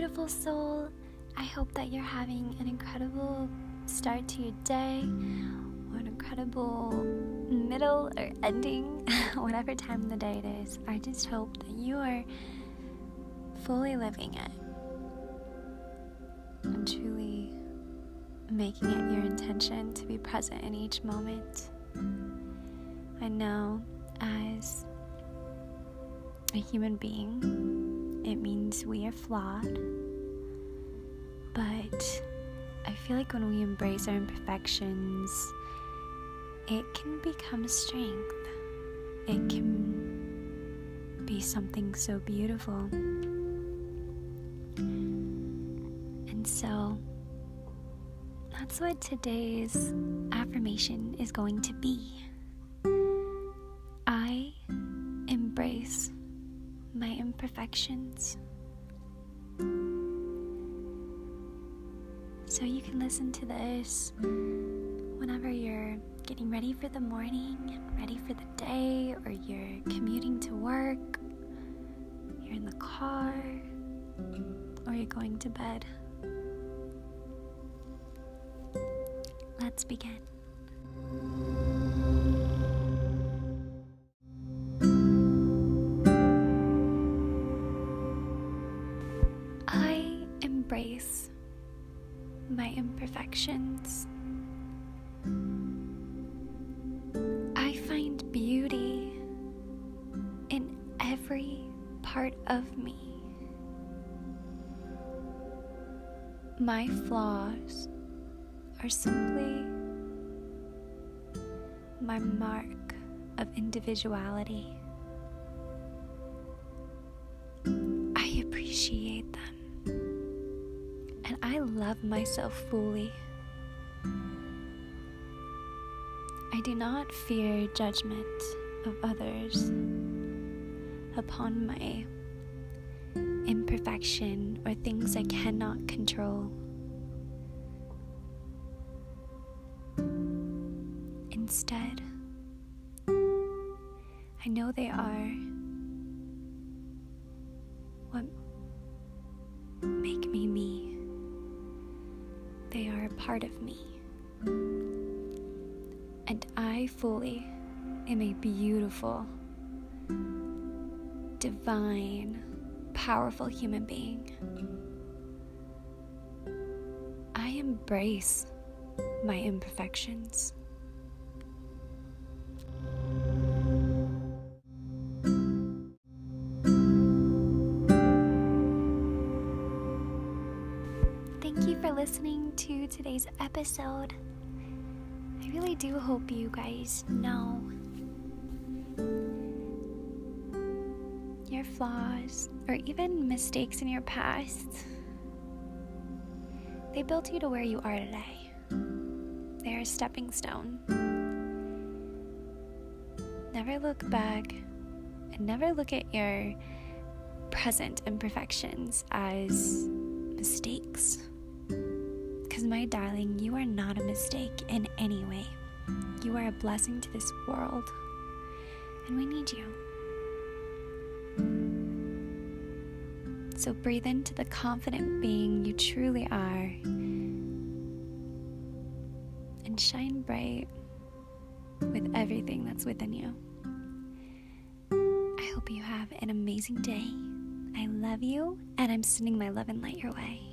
beautiful soul. I hope that you're having an incredible start to your day, or an incredible middle or ending, whatever time of the day it is. I just hope that you are fully living it and truly making it your intention to be present in each moment. I know as a human being, it means we are flawed, but I feel like when we embrace our imperfections, it can become a strength. It can be something so beautiful. And so that's what today's affirmation is going to be. I embrace my imperfections. So you can listen to this whenever you're getting ready for the morning and ready for the day, or you're commuting to work, you're in the car, or you're going to bed. Let's begin. I embrace my imperfections. I find beauty in every part of me. My flaws are simply my mark of individuality. I appreciate them, and I love myself fully. I do not fear judgment of others upon my imperfection or things I cannot control. Instead, I know they are what make me me. They are a part of me. And I fully am a beautiful, divine, powerful human being. I embrace my imperfections. Thank you for listening to today's episode. I really do hope you guys know your flaws or even mistakes in your past. They built you to where you are today. They are a stepping stone. Never look back and never look at your present imperfections as mistakes. Because my darling, you are not a mistake in any way. You are a blessing to this world, and we need you. So breathe into the confident being you truly are, and shine bright with everything that's within you. I hope you have an amazing day. I love you, and I'm sending my love and light your way.